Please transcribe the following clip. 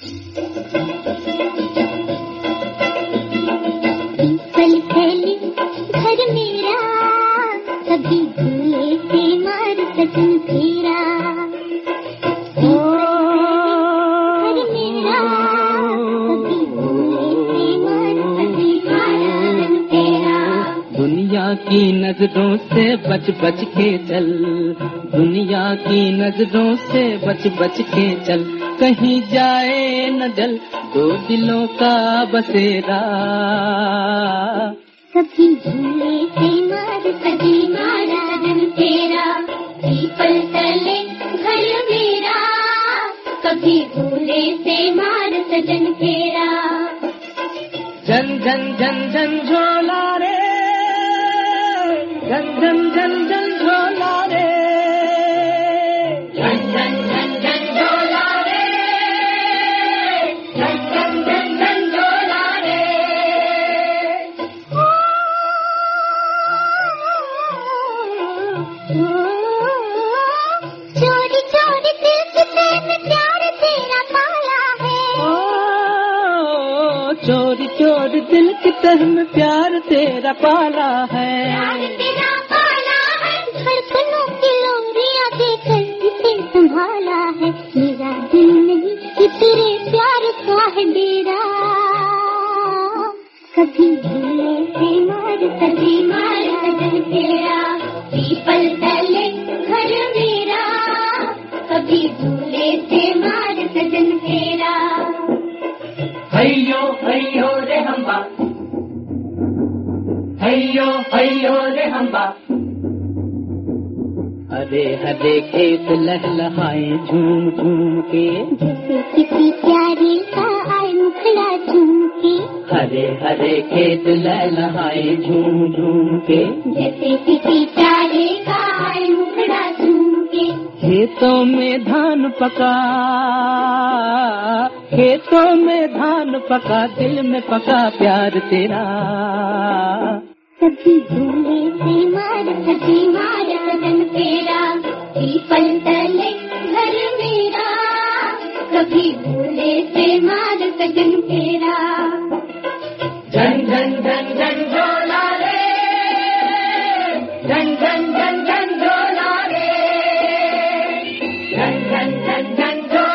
पल पहले घर मेरा, कभी झूले से मार सजन तेरा। घर मेरा, कभी झूले से मार सजन तेरा। दुनिया की नजरों से बच बच के चल, दुनिया की नजरों से बच बच के चल, कहीं जाए न जल दो दिलों का बसेरा। कभी झूले से मार सजन तेरा, पीपल तले घर मेरा, कभी झूले से मार सजन तेरा। झन झन झन झन झोला रे, झन झन झन झन झोला रे, झन झन झन झन झोला रे, झन झन झन झन झोला रे। चोरी चोरी दिल के में प्यार तेरा पाला है। चोरी चोरी दिल की तह में प्यार तेरा पाला है। तेरा पाला है, धड़कनों की लोरियां देकर इसे संभाला है। मेरा दिल नहीं ये तेरे प्यार का है डेरा। कभी झूले से मार सजन तेरा, पीपल तले घर मेरा, कभी झूले से मार सजन तेरा। हैयो हैयो रे हम्बा, हैयो हैयो रे हम्बा। हरे हरे खेत लहलहाए झूम झूम के, जैसे किसी प्यारे का आए मुखड़ा झूम के। हरे हरे खेत लहलहाए झूम झूम के, जैसे किसी प्यारे का आए मुखड़ा झूम के। खेतों में धान पका, खेतों में धान पका, दिल में पका प्यार तेरा। कभी झूले से मार सजन तेरा, पीपल तले घर मेरा, कभी झूले से मार सजन तेरा। झन झन झन झन झोला रे, झन झन झन झन झोला रे, झन झन झन झन झोला।